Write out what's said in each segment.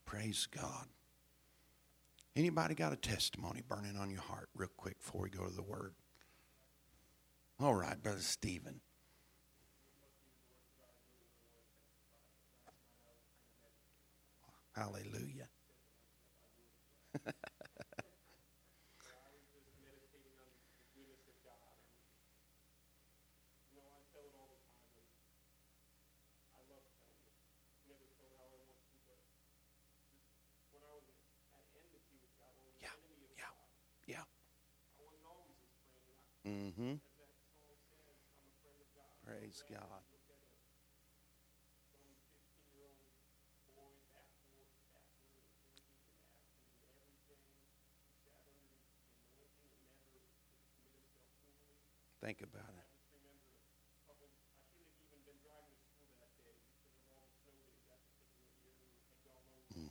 Praise God. Anybody got a testimony burning on your heart real quick before we go to the Word? All right, Brother Stephen. Hallelujah. Yeah. Mm-hmm. Praise God. Think about it. Mm.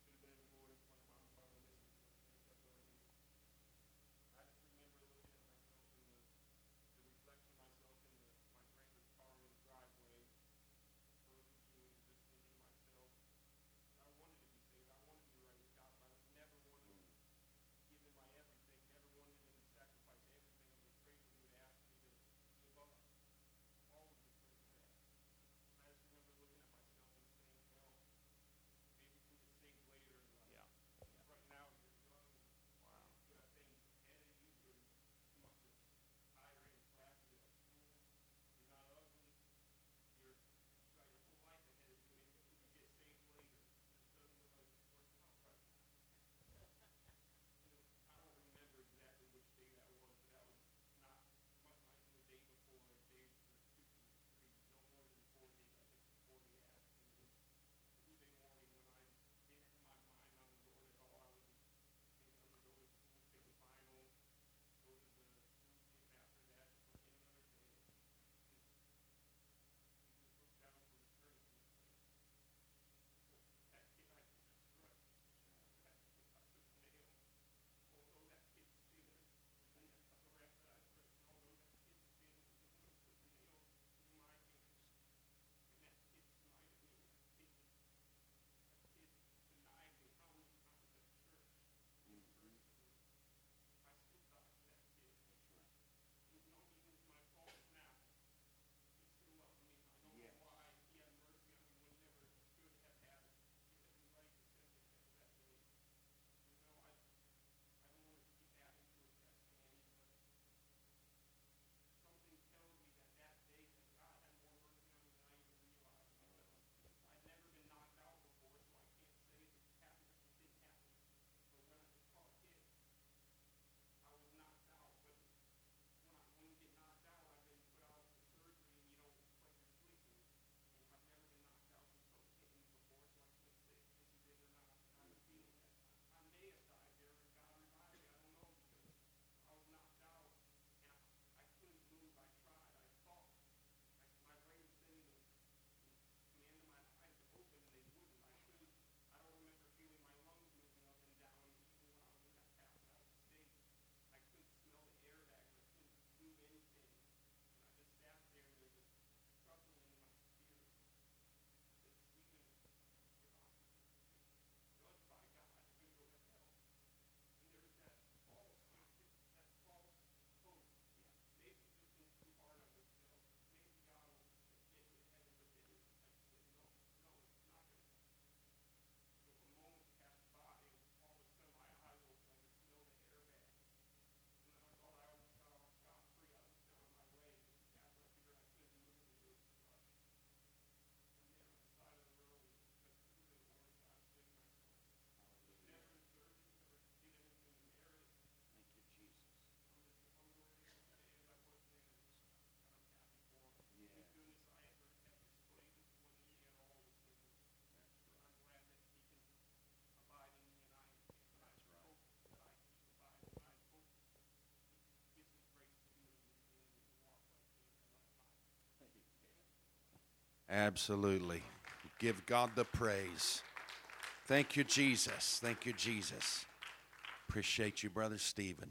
Absolutely. Give God the praise. Thank you, Jesus. Thank you, Jesus. Appreciate you, Brother Stephen.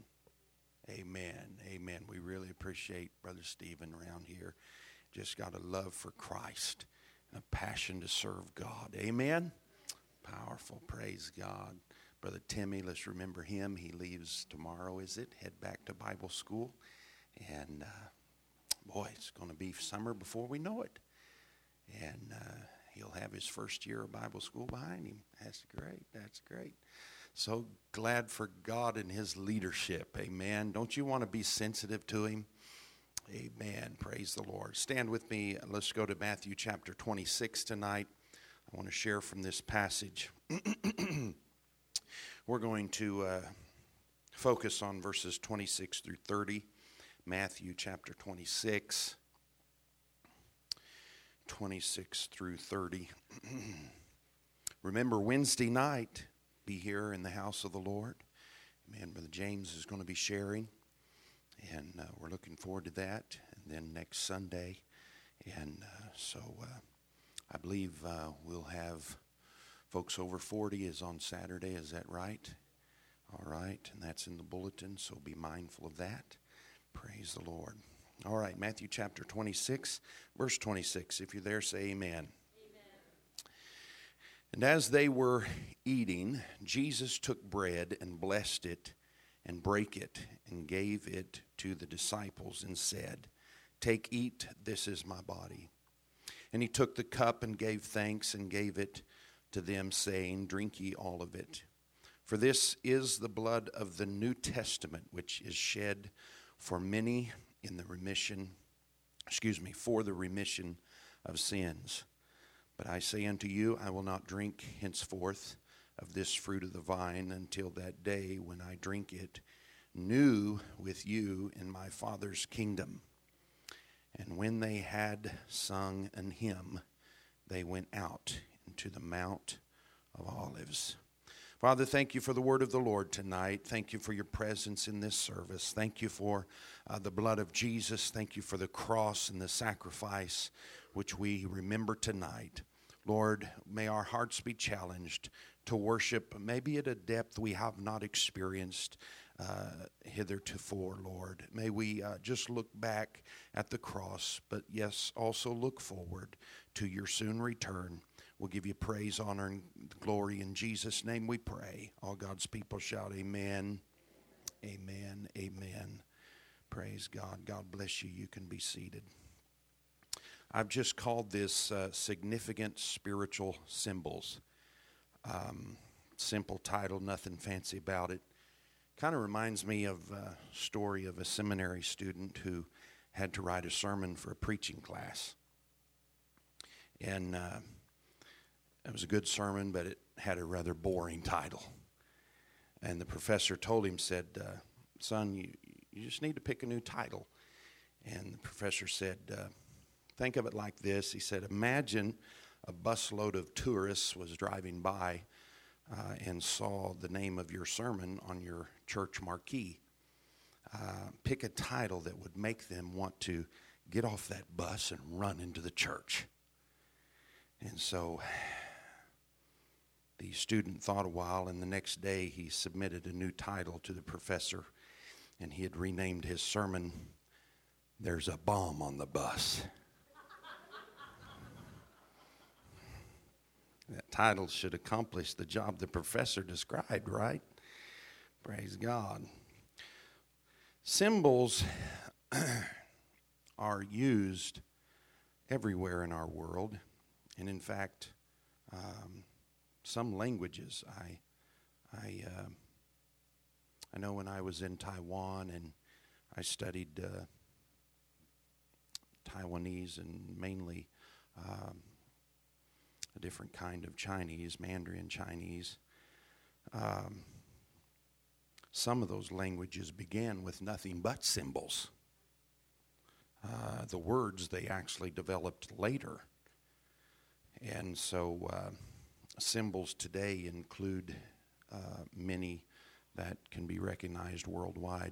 Amen. Amen. We really appreciate Brother Stephen around here. Just got a love for Christ and a passion to serve God. Amen. Powerful. Praise God. Brother Timmy, let's remember him. He leaves tomorrow, is it? Head back to Bible school. And boy, it's going to be summer before we know it. And he'll have his first year of Bible school behind him. That's great. That's great. So glad for God and his leadership. Amen. Don't you want to be sensitive to him? Amen. Praise the Lord. Stand with me. Let's go to Matthew chapter 26 tonight. I want to share from this passage. We're going to focus on verses 26 through 30. Matthew chapter 26, 26 through 30. Remember, Wednesday night, be here in the house of the Lord. Amen. Brother James is going to be sharing, and we're looking forward to that. And then next Sunday, and so I believe we'll have folks over 40 is on Saturday. Is that right? All right, and that's in the bulletin, so be mindful of that. Praise the Lord. All right, Matthew chapter 26, verse 26. If you're there, say amen. Amen. And as they were eating, Jesus took bread and blessed it and brake it and gave it to the disciples and said, "Take, eat, this is my body." And he took the cup and gave thanks and gave it to them, saying, "Drink ye all of it. For this is the blood of the New Testament, which is shed for many in the remission, for the remission of sins. But I say unto you, I will not drink henceforth of this fruit of the vine until that day when I drink it new with you in my Father's kingdom." And when they had sung an hymn, they went out into the Mount of Olives. Father, thank you for the word of the Lord tonight. Thank you for your presence in this service. Thank you for the blood of Jesus. Thank you for the cross and the sacrifice which we remember tonight. Lord, may our hearts be challenged to worship maybe at a depth we have not experienced hitherto, Lord. May we just look back at the cross, but yes, also look forward to your soon return. We'll give you praise, honor, and glory. In Jesus' name we pray. All God's people shout amen, amen, amen. Praise God. God bless you. You can be seated. I've just called this significant spiritual symbols. Simple title, nothing fancy about it. Kind of reminds me of a story of a seminary student who had to write a sermon for a preaching class. And it was a good sermon, but it had a rather boring title. And the professor told him, said, "Son, you just need to pick a new title." And the professor said, "Think of it like this." He said, "Imagine a busload of tourists was driving by and saw the name of your sermon on your church marquee. Pick a title that would make them want to get off that bus and run into the church." And so the student thought a while, and the next day he submitted a new title to the professor, and he had renamed his sermon, "There's a Bomb on the Bus." That title should accomplish the job the professor described, right? Praise God. Symbols are used everywhere in our world, and in fact, some languages. I know when I was in Taiwan and I studied Taiwanese and mainly a different kind of Chinese, Mandarin Chinese. Some of those languages began with nothing but symbols. The words they actually developed later. And so symbols today include many that can be recognized worldwide.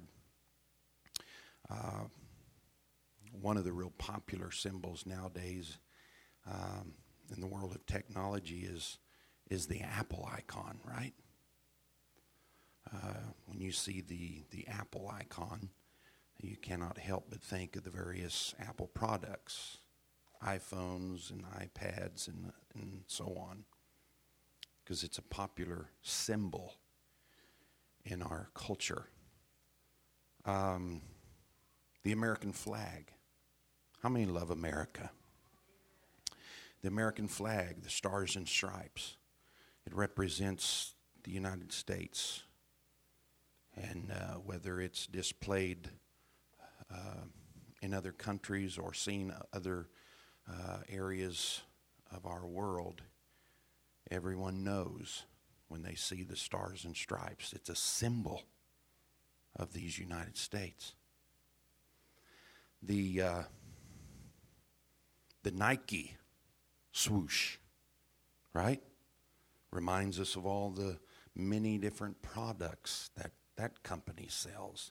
One of the real popular symbols nowadays in the world of technology is the Apple icon, right? When you see the Apple icon, you cannot help but think of the various Apple products, iPhones and iPads and so on. because it's a popular symbol in our culture. The American flag. How many love America? The American flag, the stars and stripes, it represents the United States. And whether it's displayed in other countries or seen other areas of our world, everyone knows when they see the stars and stripes, it's a symbol of these United States. The Nike swoosh, right? Reminds us of all the many different products that company sells.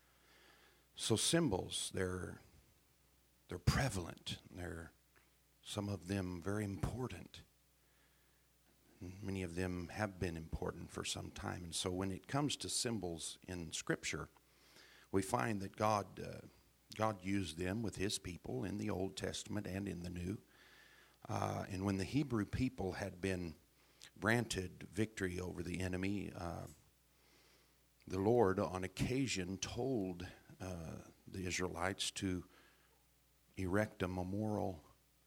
So symbols, they're prevalent. They're some of them very important. Many of them have been important for some time. And so when it comes to symbols in Scripture, we find that God used them with His people in the Old Testament and in the New. And when the Hebrew people had been granted victory over the enemy, the Lord on occasion told the Israelites to erect a memorial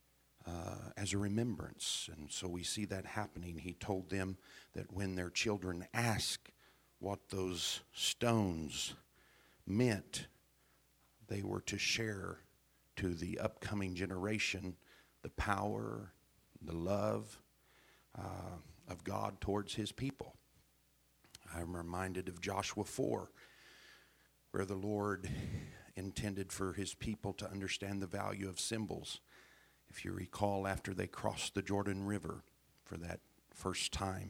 as a remembrance. And so we see that happening. He told them that when their children ask what those stones meant, they were to share to the upcoming generation the power, the love of God towards His people. I'm reminded of Joshua 4, where the Lord intended for His people to understand the value of symbols. If you recall, after they crossed the Jordan River for that first time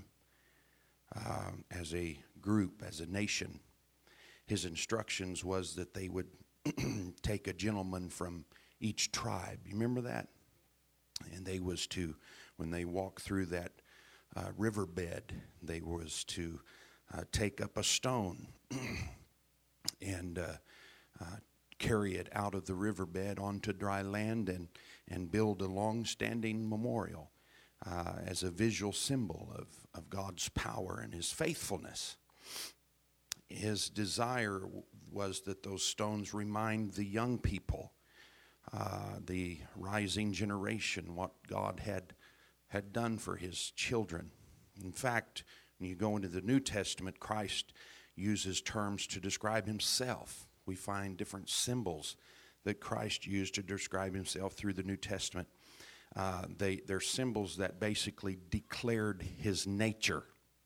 as a group, as a nation, His instructions was that they would take a gentleman from each tribe. You remember that? And they was to, when they walked through that riverbed, they was to take up a stone and carry it out of the riverbed onto dry land and build a long-standing memorial as a visual symbol of God's power and His faithfulness. His desire was that those stones remind the young people, the rising generation, what God had done for His children. In fact, when you go into the New Testament, Christ uses terms to describe Himself. We find different symbols that Christ used to describe Himself through the New Testament. They're symbols that basically declared His nature.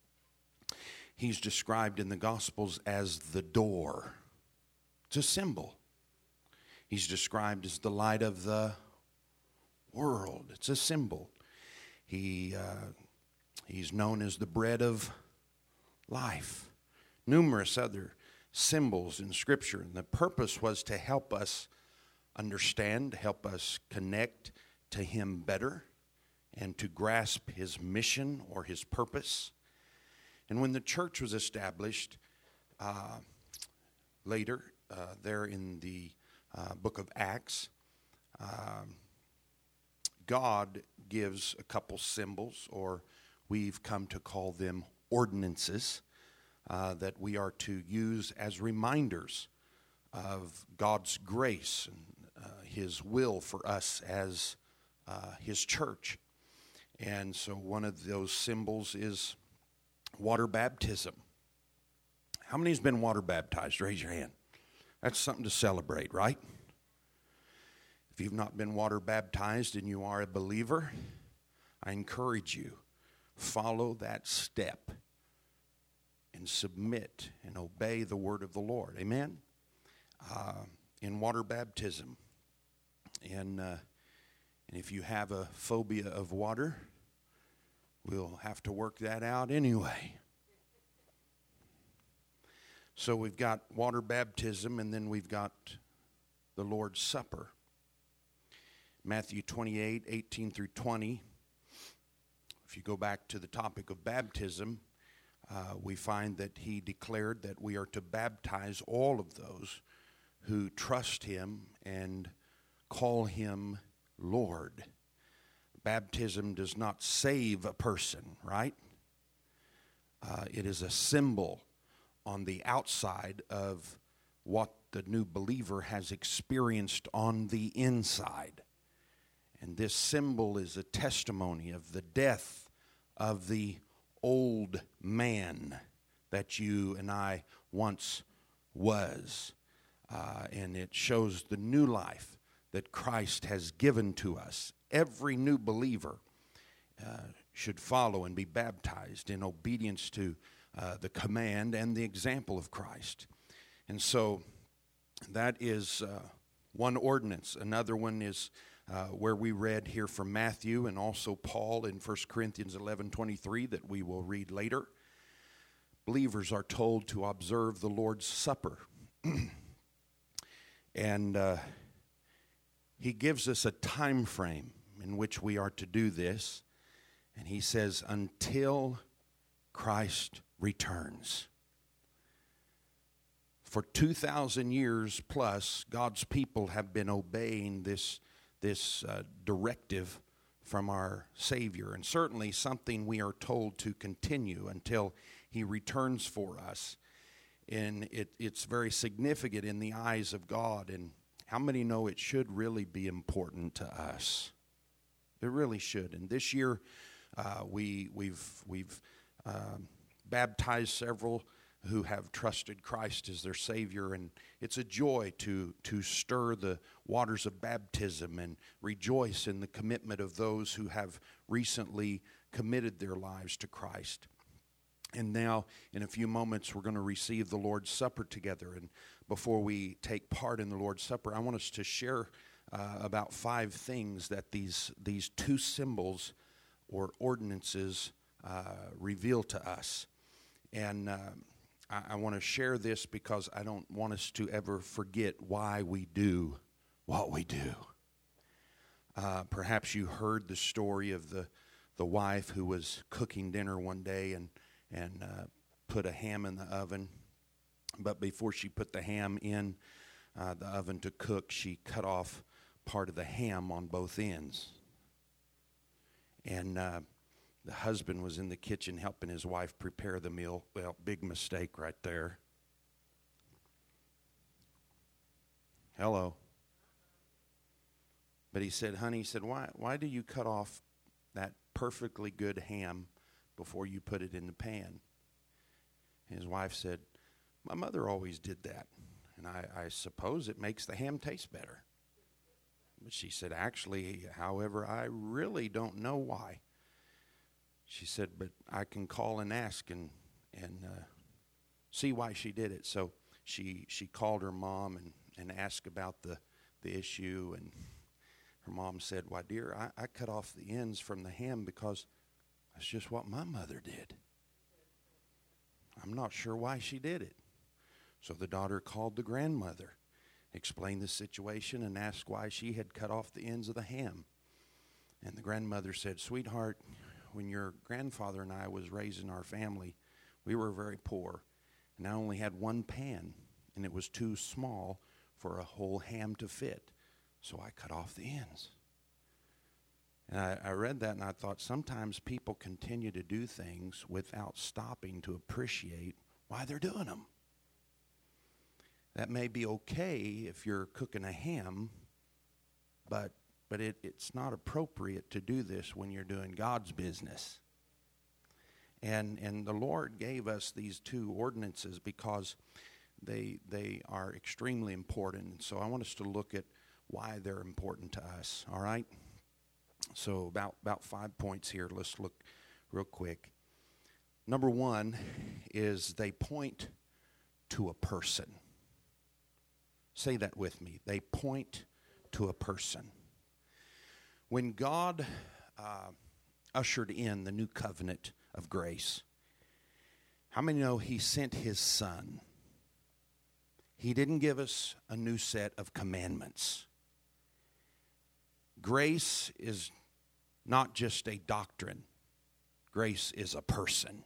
He's described in the Gospels as the door. It's a symbol. He's described as the light of the world. It's a symbol. He's known as the bread of life. Numerous other symbols in Scripture. And the purpose was to help us understand, help us connect to Him better, and to grasp His mission or His purpose. And when the church was established later, there in the book of Acts, God gives a couple symbols, or we've come to call them ordinances, that we are to use as reminders of God's grace and His will for us as His church. And so one of those symbols is water baptism. How many has been water baptized? Raise your hand. That's something to celebrate, right? If you've not been water baptized and you are a believer, I encourage you, follow that step and submit and obey the word of the Lord. Amen? In water baptism. And if you have a phobia of water, we'll have to work that out anyway. So we've got water baptism, and then we've got the Lord's Supper. Matthew 28, 18 through 20. If you go back to the topic of baptism, we find that He declared that we are to baptize all of those who trust Him and call Him Lord. Baptism does not save a person, right? It is a symbol on the outside of what the new believer has experienced on the inside. And this symbol is a testimony of the death of the old man that you and I once was. And it shows the new life that Christ has given to us. Every new believer should follow and be baptized in obedience to the command and the example of Christ. And so that is one ordinance. Another one is where we read here from Matthew and also Paul in 1 Corinthians 11:23 that we will read later. Believers are told to observe the Lord's Supper. And he gives us a time frame in which we are to do this. And he says, until Christ returns. For 2,000 years plus, God's people have been obeying this directive from our Savior. And certainly something we are told to continue until he returns for us. And it's very significant in the eyes of God. And how many know it should really be important to us? It really should. And this year, we've baptized several who have trusted Christ as their Savior, and it's a joy to stir the waters of baptism and rejoice in the commitment of those who have recently committed their lives to Christ. And now, in a few moments, we're going to receive the Lord's Supper together. And before we take part in the Lord's Supper, I want us to share about 5 things that these two symbols or ordinances reveal to us. And I want to share this because I don't want us to ever forget why we do what we do. Perhaps you heard the story of the wife who was cooking dinner one day and put a ham in the oven. But before she put the ham in the oven to cook, she cut off part of the ham on both ends. And the husband was in the kitchen helping his wife prepare the meal. Well, big mistake right there. Hello. But he said, honey, why do you cut off that perfectly good ham before you put it in the pan? And his wife said, my mother always did that. And I suppose it makes the ham taste better. But she said, actually, however, I really don't know why. She said, but I can call and ask and see why she did it. So she called her mom and asked about the issue. And her mom said, why, dear, I cut off the ends from the ham because that's just what my mother did. I'm not sure why she did it. So the daughter called the grandmother, explained the situation, and asked why she had cut off the ends of the ham. And the grandmother said, sweetheart, when your grandfather and I was raising our family, we were very poor. And I only had one pan, and it was too small for a whole ham to fit. So I cut off the ends. And I read that and I thought sometimes people continue to do things without stopping to appreciate why they're doing them. That may be okay if you're cooking a ham, but it's not appropriate to do this when you're doing God's business. And the Lord gave us these two ordinances because they are extremely important. And so I want us to look at why they're important to us, all right? So about 5 points here. Let's look real quick. Number one is they point to a person. Say that with me. They point to a person. When God ushered in the new covenant of grace, how many know he sent his son? He didn't give us a new set of commandments. Grace is not just a doctrine. Grace is a person.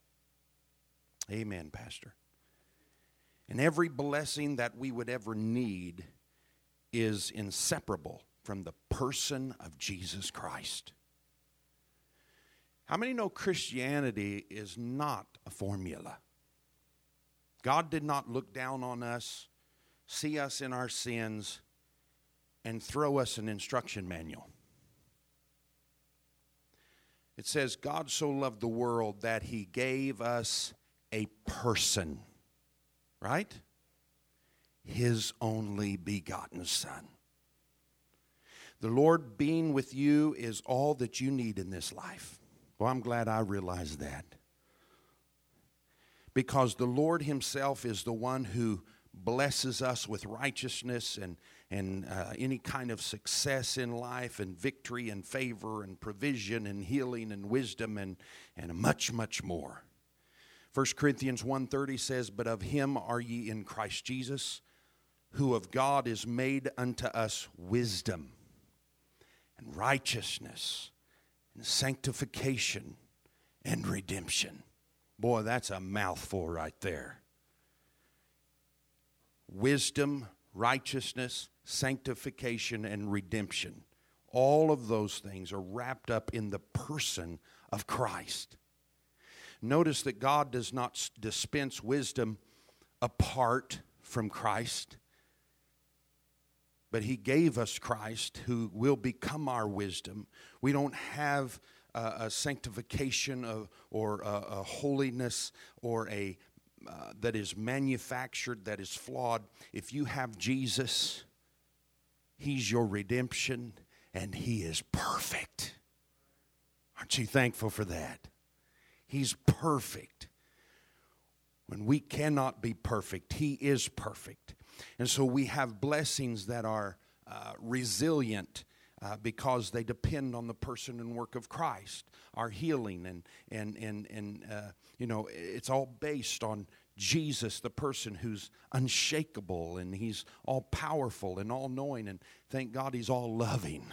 Amen, Pastor. And every blessing that we would ever need is inseparable from the person of Jesus Christ. How many know Christianity is not a formula? God did not look down on us, see us in our sins, and throw us an instruction manual. It says, God so loved the world that He gave us a person, right? His only begotten Son. The Lord being with you is all that you need in this life. Well, I'm glad I realized that. Because the Lord Himself is the one who blesses us with righteousness and any kind of success in life and victory and favor and provision and healing and wisdom and much, much more. 1 Corinthians 1:30 says, but of Him are ye in Christ Jesus, who of God is made unto us wisdom and righteousness and sanctification and redemption. Boy, that's a mouthful right there. Wisdom, righteousness, sanctification, and redemption. All of those things are wrapped up in the person of Christ. Notice that God does not dispense wisdom apart from Christ, but He gave us Christ who will become our wisdom. We don't have a sanctification or a holiness or a that is manufactured, that is flawed. If you have Jesus, He's your redemption, and He is perfect. Aren't you thankful for that? He's perfect. When we cannot be perfect, He is perfect. And so we have blessings that are resilient because they depend on the person and work of Christ. Our healing and it's all based on Jesus, the person who's unshakable, and He's all powerful and all knowing, and thank God He's all loving.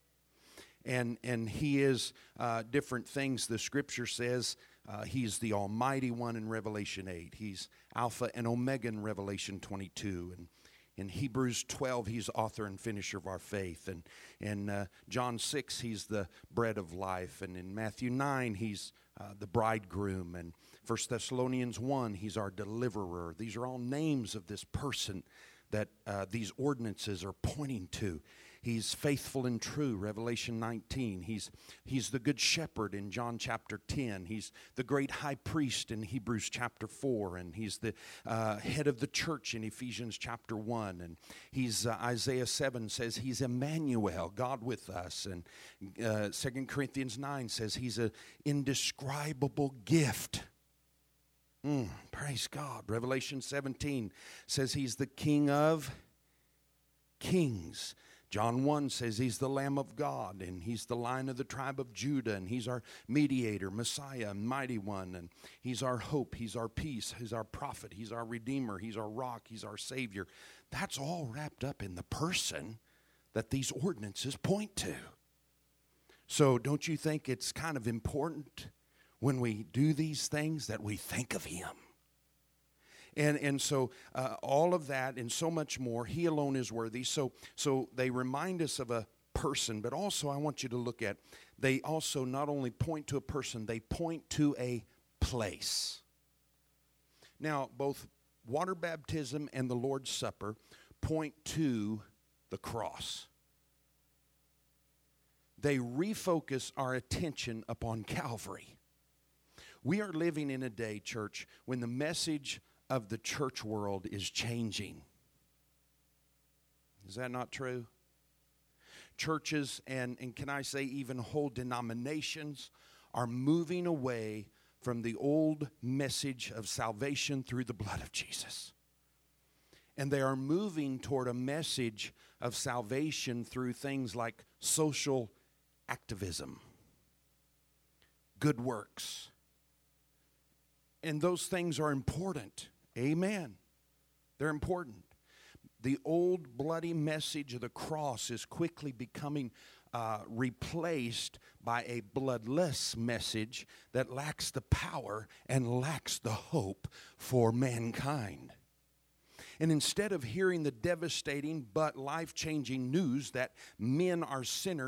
And He is different things. The Scripture says He's the Almighty One in Revelation 8. He's Alpha and Omega in Revelation 22. And in Hebrews 12, He's author and finisher of our faith. And in John 6, He's the bread of life. And in Matthew 9, He's the bridegroom. And 1 Thessalonians 1, He's our deliverer. These are all names of this person that these ordinances are pointing to. He's faithful and true, Revelation 19. He's the good shepherd in John chapter 10. He's the great high priest in Hebrews chapter 4. And He's the head of the church in Ephesians chapter 1. And He's, Isaiah 7 says He's Emmanuel, God with us. And 2 Corinthians 9 says He's an indescribable gift. Praise God. Revelation 17 says He's the King of kings. John 1 says He's the Lamb of God, and He's the Lion of the tribe of Judah, and He's our mediator, Messiah, mighty one, and He's our hope, He's our peace, He's our prophet, He's our redeemer, He's our rock, He's our savior. That's all wrapped up in the person that these ordinances point to. So don't you think it's kind of important when we do these things that we think of Him? And so all of that and so much more, He alone is worthy. So they remind us of a person, but also I want you to look at, they also not only point to a person, they point to a place. Now, both water baptism and the Lord's Supper point to the cross. They refocus our attention upon Calvary. We are living in a day, church, when the message of the church world is changing. Is that not true? Churches and can I say even whole denominations are moving away from the old message of salvation through the blood of Jesus. And they are moving toward a message of salvation through things like social activism, good works. And those things are important. Amen. They're important. The old bloody message of the cross is quickly becoming replaced by a bloodless message that lacks the power and lacks the hope for mankind. And instead of hearing the devastating but life-changing news that men are sinners,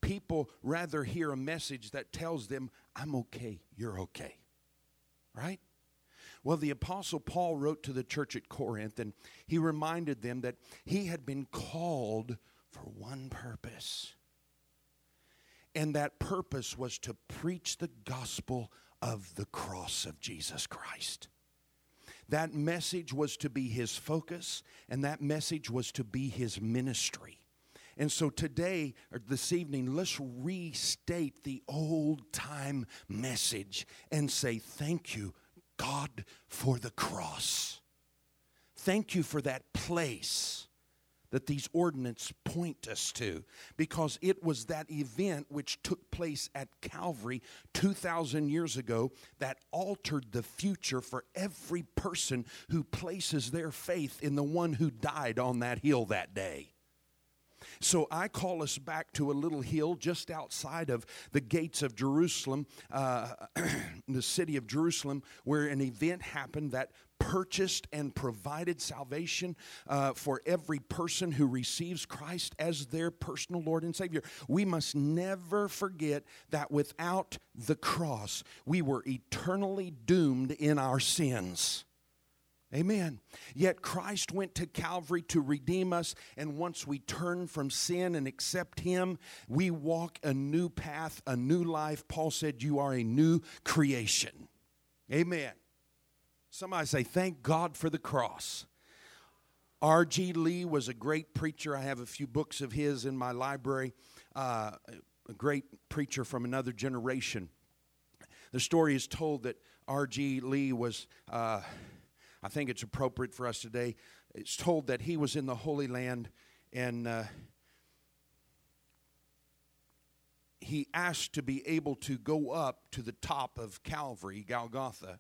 people rather hear a message that tells them, I'm okay, you're okay. Right? Well, the Apostle Paul wrote to the church at Corinth, and he reminded them that he had been called for one purpose. And that purpose was to preach the gospel of the cross of Jesus Christ. That message was to be his focus, and that message was to be his ministry. And so today, or this evening, let's restate the old-time message and say, thank you, God, for the cross. Thank you for that place that these ordinances point us to, because it was that event which took place at Calvary 2,000 years ago that altered the future for every person who places their faith in the one who died on that hill that day. So I call us back to a little hill just outside of the gates of Jerusalem, the city of Jerusalem, where an event happened that purchased and provided salvation for every person who receives Christ as their personal Lord and Savior. We must never forget that without the cross, we were eternally doomed in our sins. Amen. Yet Christ went to Calvary to redeem us, and once we turn from sin and accept Him, we walk a new path, a new life. Paul said, you are a new creation. Amen. Somebody say, thank God for the cross. R.G. Lee was a great preacher. I have a few books of his in my library. A great preacher from another generation. The story is told that R.G. Lee was... I think it's appropriate for us today. It's told that he was in the Holy Land, and he asked to be able to go up to the top of Calvary, Golgotha.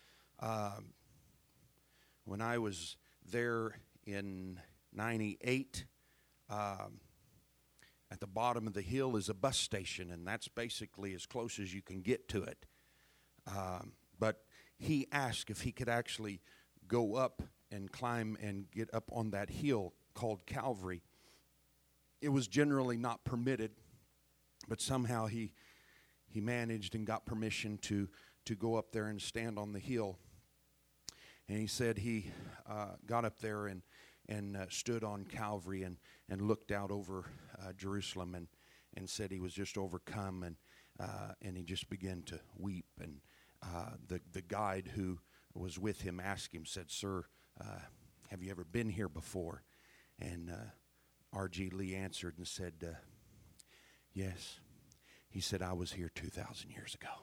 When I was there in 98, at the bottom of the hill is a bus station, and that's basically as close as you can get to it. But he asked if he could actually go up and climb and get up on that hill called Calvary. It was generally not permitted, but somehow he managed and got permission to go up there and stand on the hill. And he said he got up there and stood on Calvary and looked out over Jerusalem and said he was just overcome, and he just began to weep. And the guide who was with him asked him, said, "Sir, have you ever been here before?" And R.G. Lee answered and said, "Yes." He said, "I was here 2,000 years ago."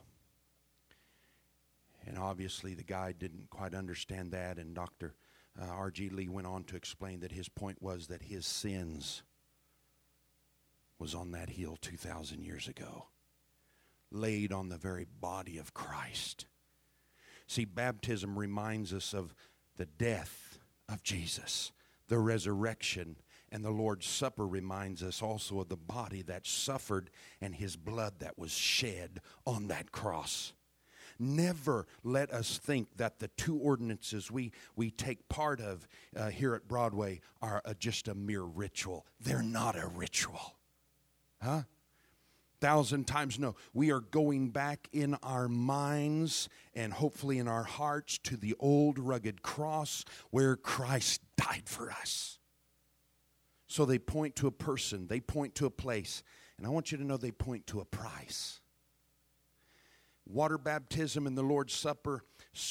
And obviously the guy didn't quite understand that, and Dr. R.G. Lee went on to explain that his point was that his sins was on that hill 2,000 years ago, laid on the very body of Christ. See, baptism reminds us of the death of Jesus, the resurrection, and the Lord's Supper reminds us also of the body that suffered and his blood that was shed on that cross. Never let us think that the two ordinances we take part of here at Broadway are just a mere ritual. They're not a ritual. 1,000 times no. We are going back in our minds and hopefully in our hearts to the old rugged cross where Christ died for us. So they point to a person, they point to a place, and I want you to know they point to a price. Water baptism and the Lord's Supper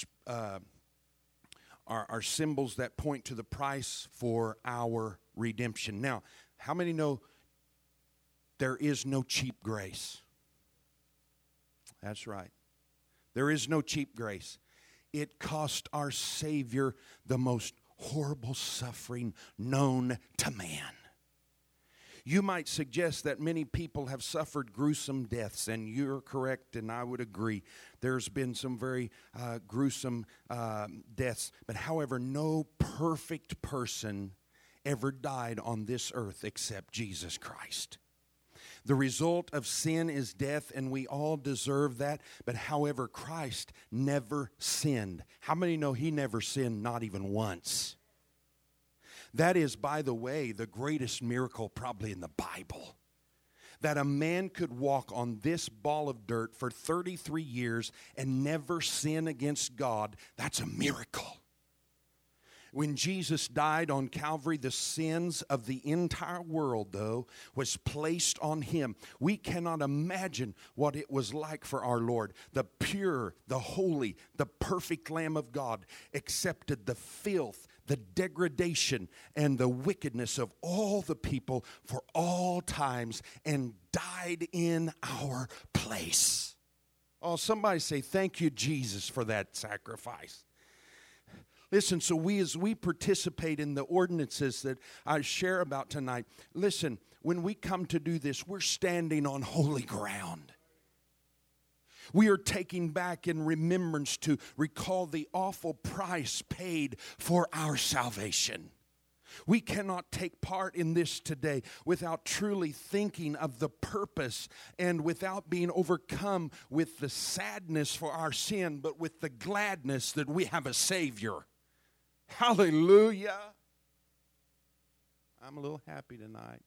are symbols that point to the price for our redemption. Now, how many know there is no cheap grace? That's right. There is no cheap grace. It cost our Savior the most horrible suffering known to man. You might suggest that many people have suffered gruesome deaths, and you're correct, and I would agree. There's been some very gruesome deaths. But however, no perfect person ever died on this earth except Jesus Christ. The result of sin is death, and we all deserve that. But however, Christ never sinned. How many know he never sinned, not even once? That is, by the way, the greatest miracle probably in the Bible. that a man could walk on this ball of dirt for 33 years and never sin against God, that's a miracle. When Jesus died on Calvary, the sins of the entire world, though, was placed on him. We cannot imagine what it was like for our Lord. The pure, the holy, the perfect Lamb of God accepted the filth, the degradation, and the wickedness of all the people for all times and died in our place. Oh, somebody say, thank you, Jesus, for that sacrifice. Listen, so as we participate in the ordinances that I share about tonight, listen, when we come to do this, we're standing on holy ground. We are taking back in remembrance to recall the awful price paid for our salvation. We cannot take part in this today without truly thinking of the purpose and without being overcome with the sadness for our sin, but with the gladness that we have a Savior. Hallelujah. I'm a little happy tonight.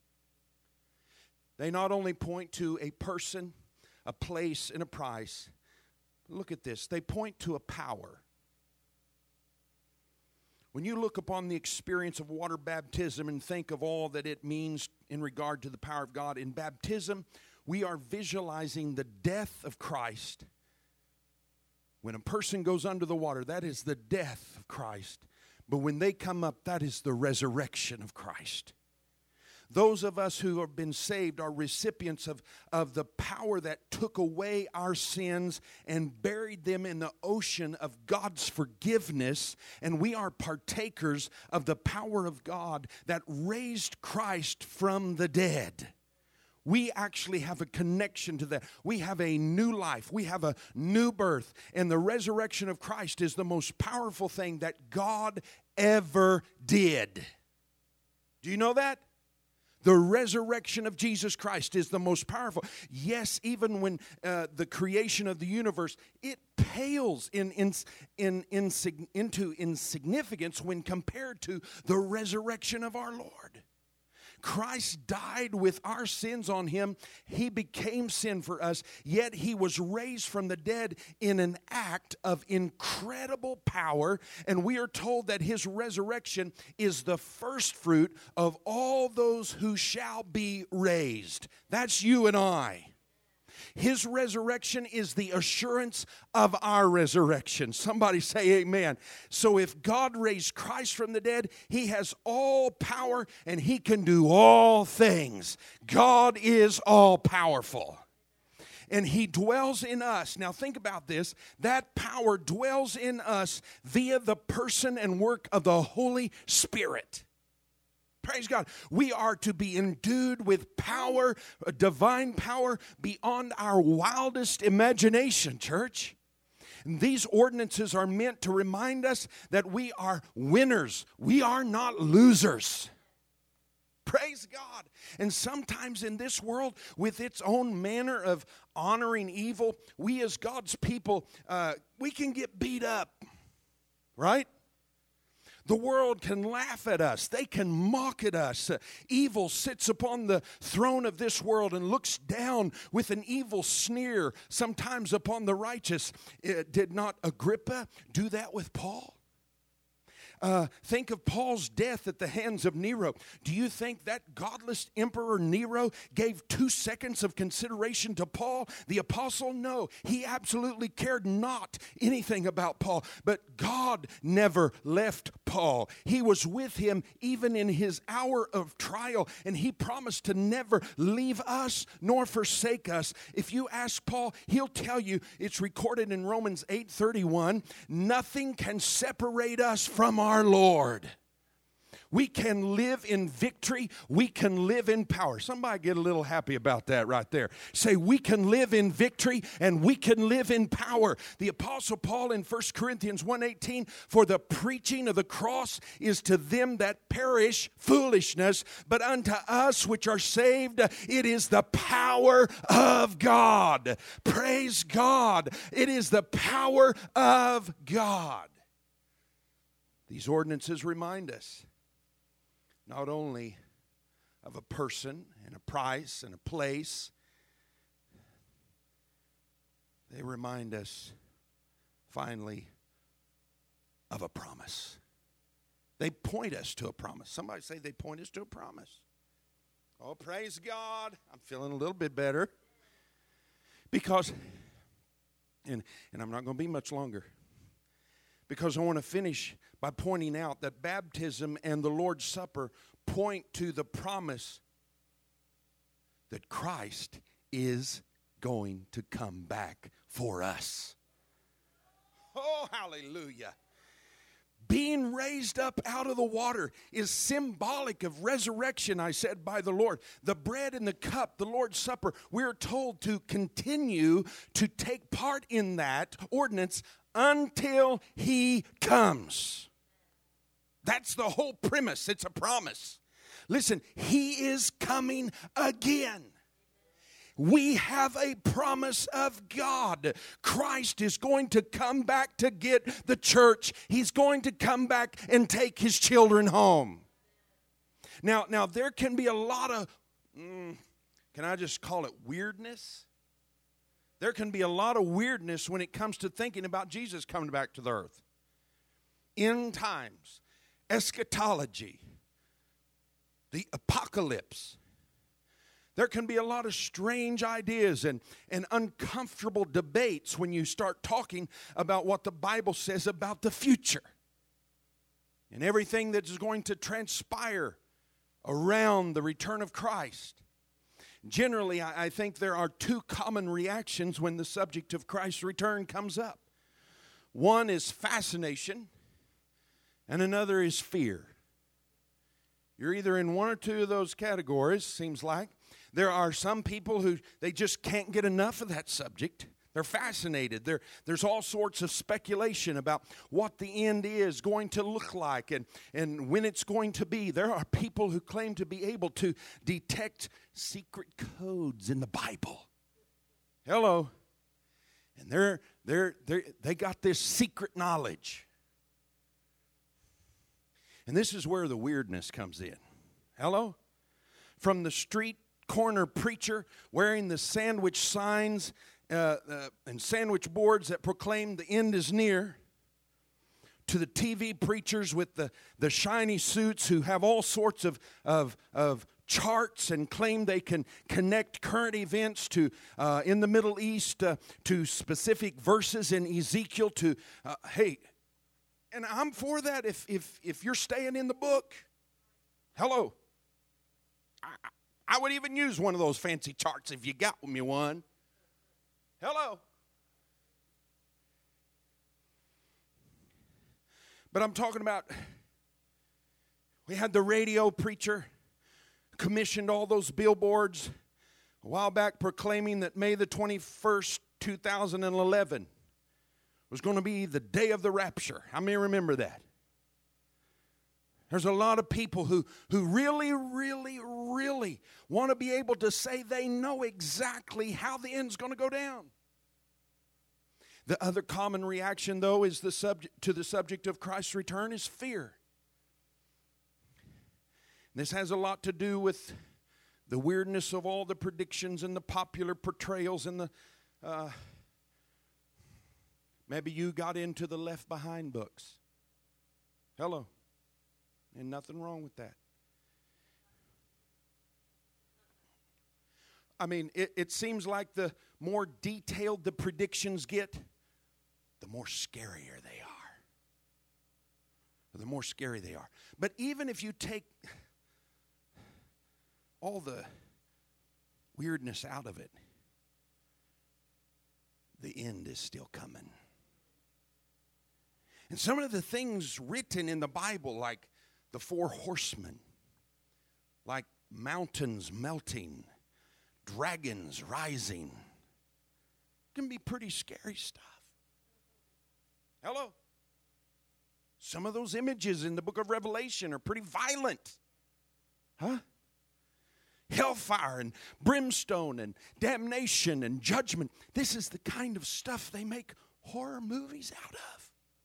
They not only point to a person, a place, and a price. Look at this. They point to a power. When you look upon the experience of water baptism and think of all that it means in regard to the power of God, in baptism, we are visualizing the death of Christ. When a person goes under the water, that is the death of Christ. But when they come up, that is the resurrection of Christ. Those of us who have been saved are recipients of the power that took away our sins and buried them in the ocean of God's forgiveness. And we are partakers of the power of God that raised Christ from the dead. We actually have a connection to that. We have a new life. We have a new birth. And the resurrection of Christ is the most powerful thing that God ever did. Do you know that? The resurrection of Jesus Christ is the most powerful. Yes, even when the creation of the universe, it pales into insignificance when compared to the resurrection of our Lord. Christ died with our sins on him. He became sin for us, yet he was raised from the dead in an act of incredible power. And we are told that his resurrection is the first fruit of all those who shall be raised. That's you and I. His resurrection is the assurance of our resurrection. Somebody say amen. So if God raised Christ from the dead, he has all power and he can do all things. God is all powerful. And he dwells in us. Now think about this. That power dwells in us via the person and work of the Holy Spirit. Praise God. We are to be endued with power, divine power beyond our wildest imagination, church. And these ordinances are meant to remind us that we are winners. We are not losers. Praise God. And sometimes in this world, with its own manner of honoring evil, we as God's people, we can get beat up, right? The world can laugh at us. They can mock at us. Evil sits upon the throne of this world and looks down with an evil sneer, sometimes upon the righteous. Did not Agrippa do that with Paul? Think of Paul's death at the hands of Nero. Do you think that godless emperor Nero gave 2 seconds of consideration to Paul, the apostle? No, he absolutely cared not anything about Paul. But God never left Paul. He was with him even in his hour of trial, and he promised to never leave us nor forsake us. If you ask Paul, he'll tell you, it's recorded in Romans 8:31, nothing can separate us from our Lord. We can live in victory. We can live in power. Somebody get a little happy about that right there. Say, we can live in victory and we can live in power. The Apostle Paul in 1 Corinthians 1:18, for the preaching of the cross is to them that perish foolishness, but unto us which are saved, it is the power of God. Praise God. It is the power of God. These ordinances remind us not only of a person and a price and a place. They remind us, finally, of a promise. They point us to a promise. Somebody say they point us to a promise. Oh, praise God. I'm feeling a little bit better. Because, and I'm not going to be much longer, because I want to finish by pointing out that baptism and the Lord's Supper point to the promise that Christ is going to come back for us. Oh, hallelujah. Being raised up out of the water is symbolic of resurrection, I said, by the Lord. The bread and the cup, the Lord's Supper, we're told to continue to take part in that ordinance until He comes. That's the whole premise. It's a promise. Listen, He is coming again. We have a promise of God. Christ is going to come back to get the church. He's going to come back and take His children home. Now there can be a lot of, can I just call it weirdness? There can be a lot of weirdness when it comes to thinking about Jesus coming back to the earth. End times, eschatology, the apocalypse. There can be a lot of strange ideas and uncomfortable debates when you start talking about what the Bible says about the future and everything that is going to transpire around the return of Christ. Generally, I think there are two common reactions when the subject of Christ's return comes up. One is fascination, and another is fear. You're either in one or two of those categories, seems like. There are some people who they just can't get enough of that subject. They're fascinated. There's all sorts of speculation about what the end is going to look like and when it's going to be. There are people who claim to be able to detect secret codes in the Bible. Hello. And they got this secret knowledge. And this is where the weirdness comes in. Hello? From the street corner preacher wearing the sandwich signs and sandwich boards that proclaim the end is near, to the TV preachers with the shiny suits who have all sorts of charts and claim they can connect current events to in the Middle East to specific verses in Ezekiel to, hey, and I'm for that if you're staying in the book. Hello. I would even use one of those fancy charts if you got me one. Hello. But I'm talking about, we had the radio preacher commissioned all those billboards a while back proclaiming that May the 21st, 2011 was going to be the day of the rapture. How many remember that? There's a lot of people who really, really, really want to be able to say they know exactly how the end's going to go down. The other common reaction, though, is the subject of Christ's return is fear. This has a lot to do with the weirdness of all the predictions and the popular portrayals and the maybe you got into the Left Behind books. Hello. And nothing wrong with that. I mean, it seems like the more detailed the predictions get, the more scarier they are. The more scary they are. But even if you take all the weirdness out of it, the end is still coming. And some of the things written in the Bible, like the 4 horsemen, like mountains melting, dragons rising, can be pretty scary stuff. Hello? Some of those images in the book of Revelation are pretty violent. Huh? Hellfire and brimstone and damnation and judgment. This is the kind of stuff they make horror movies out of.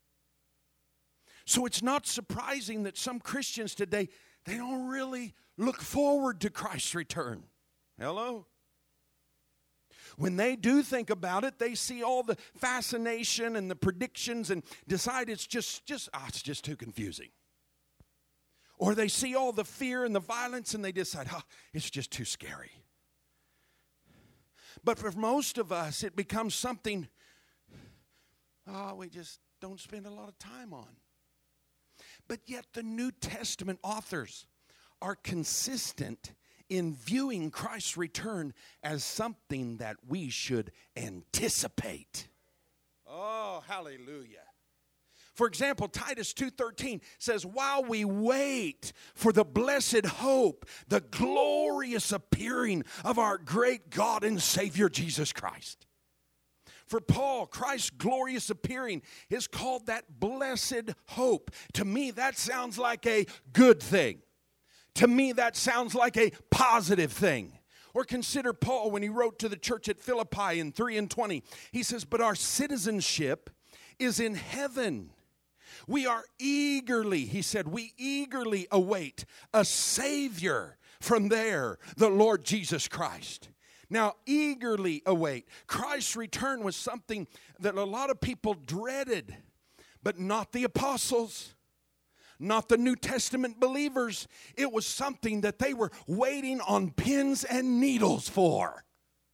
So it's not surprising that some Christians today, they don't really look forward to Christ's return. Hello? When they do think about it, they see all the fascination and the predictions and decide it's just too confusing. Or they see all the fear and the violence and they decide, it's just too scary. But for most of us, it becomes something we just don't spend a lot of time on. But yet the New Testament authors are consistent in viewing Christ's return as something that we should anticipate. Oh, hallelujah. For example, Titus 2:13 says, while we wait for the blessed hope, the glorious appearing of our great God and Savior Jesus Christ. For Paul, Christ's glorious appearing is called that blessed hope. To me, that sounds like a good thing. To me, that sounds like a positive thing. Or consider Paul when he wrote to the church at Philippi in 3:20. He says, but our citizenship is in heaven. We are eagerly, he said, we eagerly await a Savior from there, the Lord Jesus Christ. Now, eagerly await. Christ's return was something that a lot of people dreaded, but not the apostles. Not the New Testament believers. It was something that they were waiting on pins and needles for.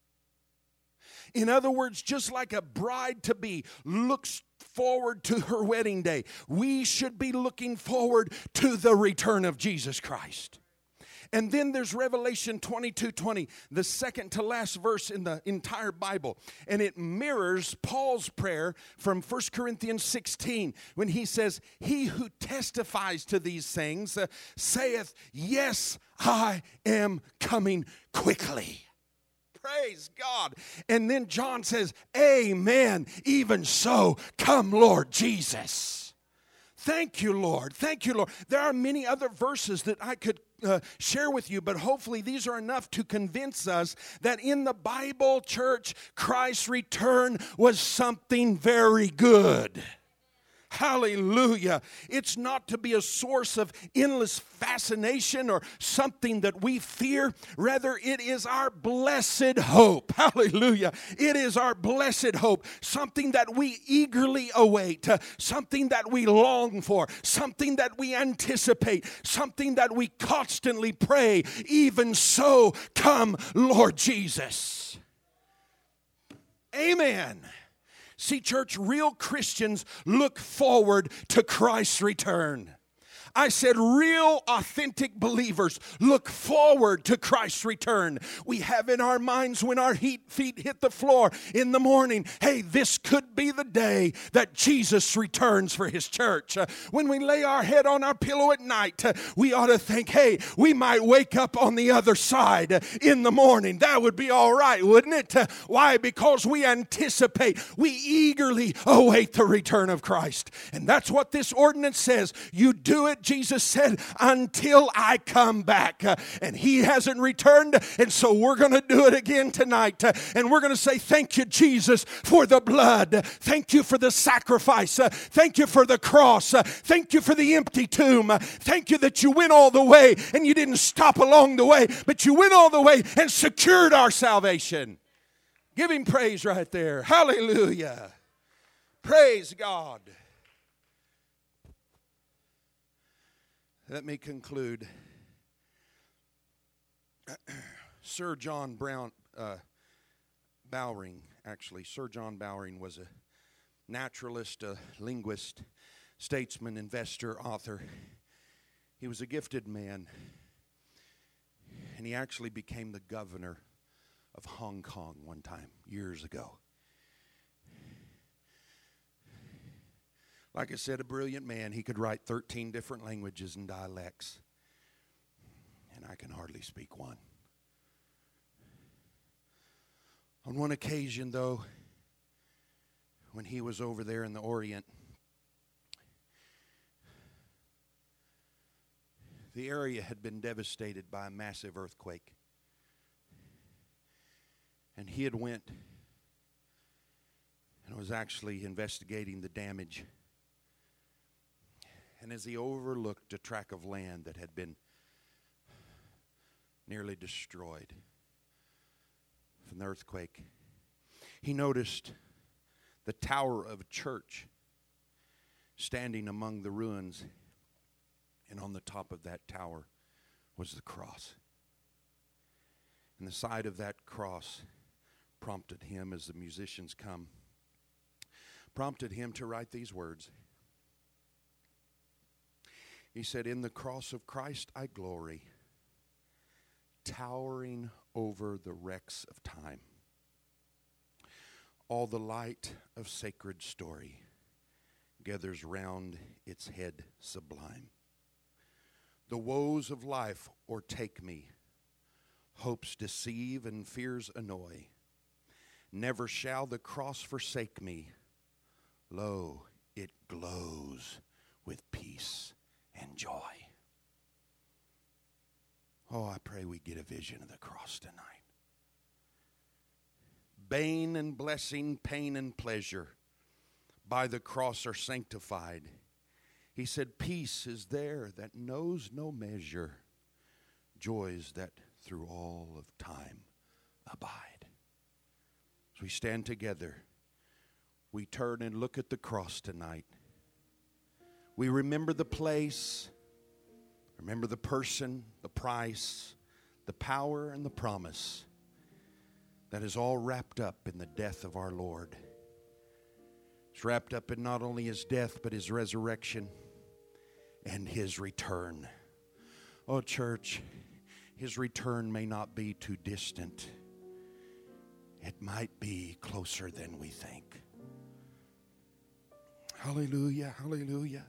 In other words, just like a bride-to-be looks forward to her wedding day, we should be looking forward to the return of Jesus Christ. And then there's Revelation 22:20, the second to last verse in the entire Bible. And it mirrors Paul's prayer from 1 Corinthians 16 when he says, he who testifies to these things saith, yes, I am coming quickly. Praise God. And then John says, amen, even so, come Lord Jesus. Thank you, Lord. Thank you, Lord. There are many other verses that I could share with you, but hopefully these are enough to convince us that in the Bible, church, Christ's return was something very good. Hallelujah. It's not to be a source of endless fascination or something that we fear. Rather, it is our blessed hope. Hallelujah. It is our blessed hope. Something that we eagerly await. Something that we long for. Something that we anticipate. Something that we constantly pray. Even so, come Lord Jesus. Amen. See, church, real Christians look forward to Christ's return. I said real, authentic believers look forward to Christ's return. We have in our minds when our feet hit the floor in the morning, hey, this could be the day that Jesus returns for His church. When we lay our head on our pillow at night, we ought to think, hey, we might wake up on the other side in the morning. That would be all right, wouldn't it? Why? Because we anticipate, we eagerly await the return of Christ. And that's what this ordinance says. You do it, Jesus said, until I come back. And He hasn't returned, and so we're going to do it again tonight. And we're going to say, thank you, Jesus, for the blood. Thank you for the sacrifice. Thank you for the cross. Thank you for the empty tomb. Thank you that you went all the way, and you didn't stop along the way, but you went all the way and secured our salvation. Give Him praise right there. Hallelujah. Praise God. Let me conclude. Sir John Bowring was a naturalist, a linguist, statesman, investor, author. He was a gifted man, and he actually became the governor of Hong Kong one time, years ago. Like I said, a brilliant man. He could write 13 different languages and dialects. And I can hardly speak one. On one occasion, though, when he was over there in the Orient, the area had been devastated by a massive earthquake. And he had went and was actually investigating the damage. And as he overlooked a tract of land that had been nearly destroyed, from the earthquake. He noticed the tower of a church standing among the ruins, and on the top of that tower was the cross. And the sight of that cross prompted him, as the musicians come, prompted him to write these words. He said, "In the cross of Christ I glory, towering over the wrecks of time. All the light of sacred story gathers round its head sublime. The woes of life o'ertake me, hopes deceive and fears annoy. Never shall the cross forsake me. Lo, it glows with peace and joy." Oh, I pray we get a vision of the cross tonight. Bane and blessing, pain and pleasure by the cross are sanctified. He said, peace is there that knows no measure, joys that through all of time abide. As we stand together, we turn and look at the cross tonight. We remember the place, remember the person, the price, the power, and the promise that is all wrapped up in the death of our Lord. It's wrapped up in not only His death, but His resurrection and His return. Oh, church, His return may not be too distant. It might be closer than we think. Hallelujah, hallelujah.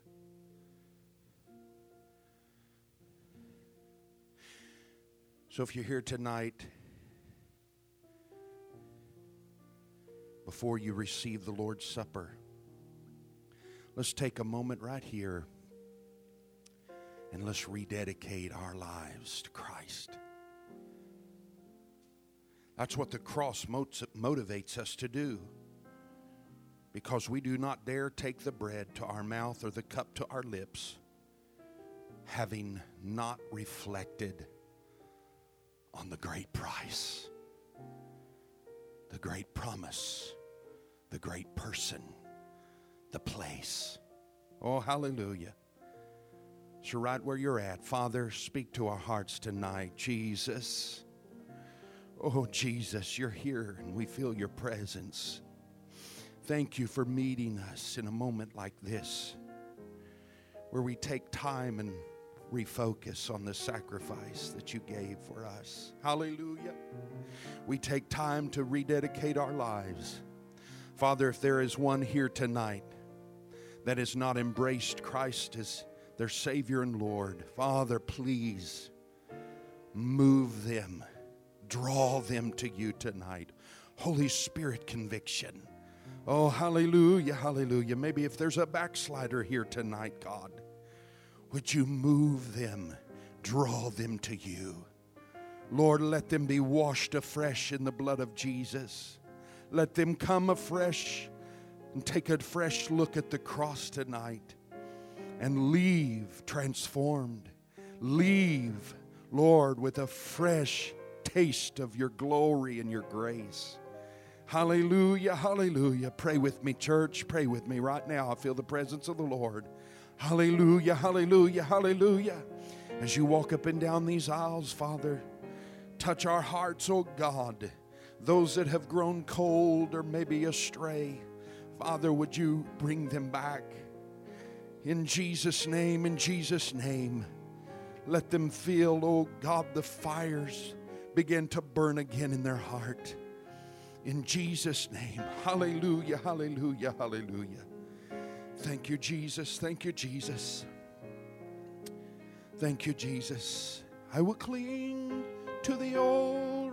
So if you're here tonight, before you receive the Lord's Supper, let's take a moment right here and let's rededicate our lives to Christ. That's what the cross motivates us to do, because we do not dare take the bread to our mouth or the cup to our lips, having not reflected on the great price, the great promise, the great person, the place. Oh, hallelujah. So right where you're at, Father, speak to our hearts tonight. Jesus, oh Jesus, you're here and we feel your presence. Thank you for meeting us in a moment like this, where we take time and refocus on the sacrifice that you gave for us. Hallelujah. We take time to rededicate our lives. Father, if there is one here tonight that has not embraced Christ as their Savior and Lord, Father, please move them, draw them to you tonight. Holy Spirit conviction. Oh, hallelujah, hallelujah. Maybe if there's a backslider here tonight, God, would you move them, draw them to you. Lord, let them be washed afresh in the blood of Jesus. Let them come afresh and take a fresh look at the cross tonight and leave transformed. Leave, Lord, with a fresh taste of your glory and your grace. Hallelujah, hallelujah. Pray with me, church. Pray with me right now. I feel the presence of the Lord. Hallelujah, hallelujah, hallelujah. As you walk up and down these aisles, Father, touch our hearts, oh God. Those that have grown cold or maybe astray, Father, would you bring them back? In Jesus' name, in Jesus' name. Let them feel, oh God, the fires begin to burn again in their heart. In Jesus' name. Hallelujah, hallelujah, hallelujah. Thank you, Jesus. Thank you, Jesus. Thank you, Jesus. I will cling to the old